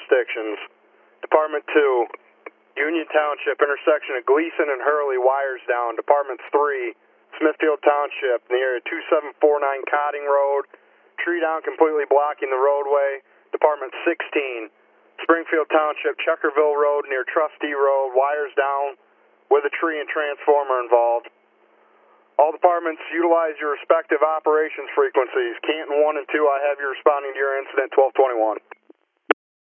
jurisdictions. Department 2, Union Township, intersection of Gleason and Hurley, wires down. Department 3, Smithfield Township, near 2749 Cotting Road, tree down completely blocking the roadway. Department 16, Springfield Township, Checkerville Road, near Trustee Road, wires down with a tree and transformer involved. All departments utilize your respective operations frequencies. Canton 1 and 2, I have you responding to your incident 1221.